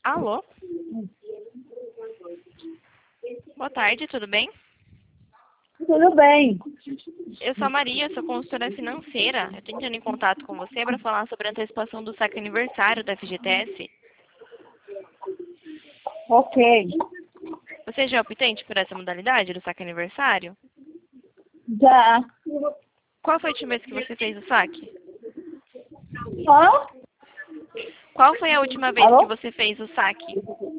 Alô? Boa tarde, tudo bem? Tudo bem. Eu sou a Maria, sou consultora financeira. Eu tô entrando em contato com você para falar sobre a antecipação do saque aniversário da FGTS. Ok. Você já é optante por essa modalidade do saque aniversário? Já. Qual foi a última vez que você fez o saque? Hã? Qual foi a última vez Alô? que você fez o saque?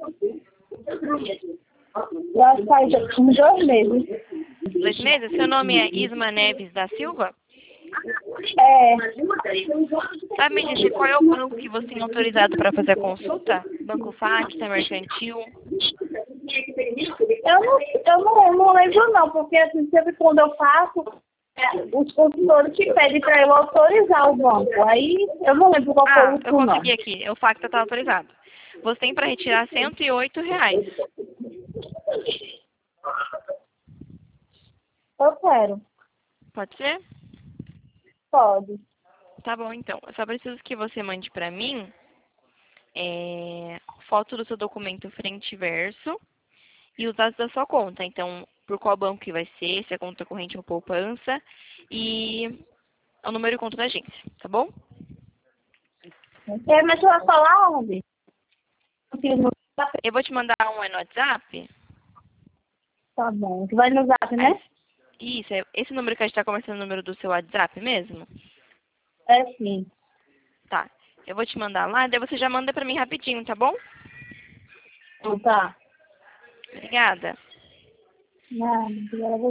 Já faz uns 2 meses. 2 meses? Seu nome é Isma Neves da Silva? É. Sabe me dizer qual é o banco que você tem autorizado para fazer a consulta? Banco Facta, Mercantil? Eu não lembro não, porque assim, sempre quando eu faço, os consultores que pedem para eu autorizar o banco. Aí eu não lembro qual foi o Eu último consegui nome. aqui. O Facta está autorizado. Você tem para retirar R$ 108. Eu quero. Pode ser? Pode. Tá bom, então. Eu só preciso que você mande para mim foto do seu documento frente e verso e os dados da sua conta. Então, por qual banco que vai ser, se é conta corrente ou poupança e o número de conta da agência, tá bom? É, mas você vai falar onde? Eu vou te mandar um no WhatsApp. Tá bom. Tu vai no Zap, né? Isso, esse número que a gente está conversando é o número do seu WhatsApp mesmo? É sim. Tá. Eu vou te mandar lá, daí você já manda pra mim rapidinho, tá bom? Então tá. Obrigada. Não, obrigada a você.